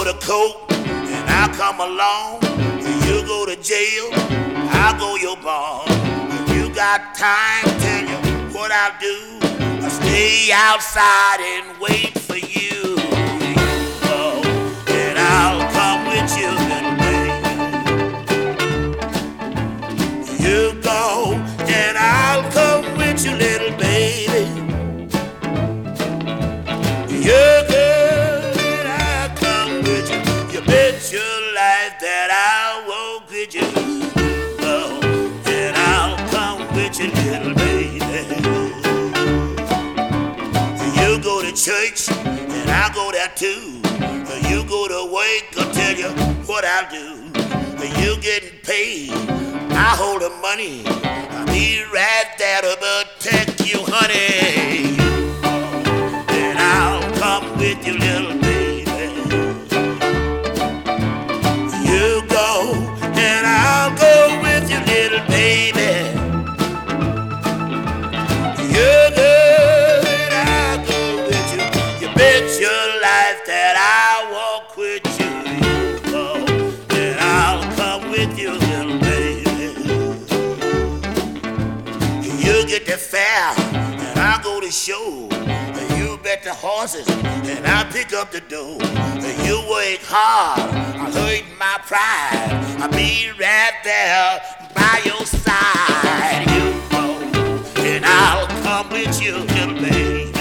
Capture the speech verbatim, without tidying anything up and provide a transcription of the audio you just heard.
to court and I come along, and you go to jail, I go your bond. If you got time, tell you what I'll do. I'll stay outside and wait for you. You go, and I'll come with you, little baby. You go, and I'll come with you, little baby. You go, and I'll come with you. You bet your life that I'll walk with you. Oh, and I'll come with you, little baby. You go to church, and I go there too. You go to work, I'll tell you what I'll do. You getting paid, I hold the money. I'll be right there to protect you, honey. And I'll come with you, little baby. You go, and I'll go with you, little baby. You go, and I'll go with you. You bet your life that I'll walk with you. You go, and I'll come with you, little baby. You get the fair, and I'll go to show. You bet the horses, and I'll pick up the dough. You work hard, I'll hurt my pride. I'll be right there by your side. You go, and I'll come with you, little baby.